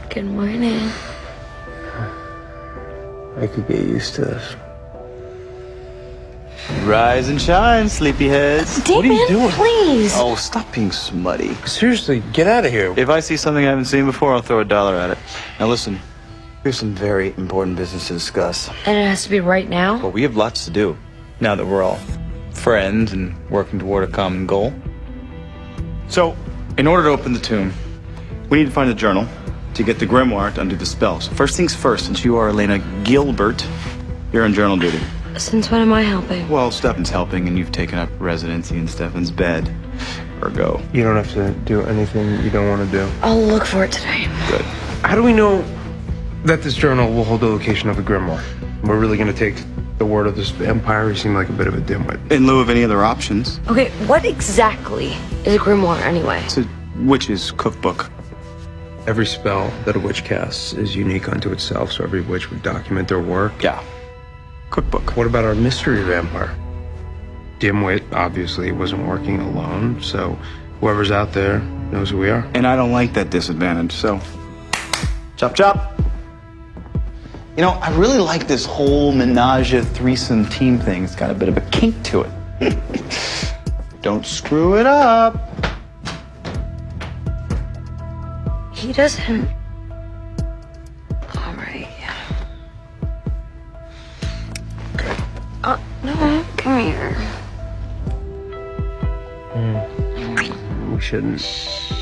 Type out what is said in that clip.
Good morning. I could get used to this. Rise and shine, sleepyheads. Damon, What are you doing? please. Oh, stop being smutty. Seriously, get out of here. If I see something I haven't seen before, I'll throw $1 at it. Now listen, here's some very important business to discuss. And it has to be right now? Well, we have lots to do now that we're all friends and working toward a common goal. So, in order to open the tomb, we need to find the journal to get the grimoire to undo the spell. So first things first, since you are Elena Gilbert, you're on journal duty. Since when am I helping? Well, Stefan's helping, and you've taken up residency in Stefan's bed. Ergo. You don't have to do anything you don't want to do. I'll look for it today. Good. How do we know that this journal will hold the location of the grimoire? We're really going to take the word of this vampire? You seem like a bit of a dimwit. In lieu of any other options, Okay, what exactly is a grimoire anyway? it's a witch's cookbook. Every spell that a witch casts is unique unto itself, so every witch would document their work. Yeah. Cookbook. What about our mystery vampire? Dimwit obviously wasn't working alone, so whoever's out there knows who we are. And I don't like that disadvantage, so. Chop, chop. You know, I really like this whole menage a threesome team thing. It's got a bit of a kink to it. Don't screw it up. He doesn't. All right. Okay. No, come here. We shouldn't.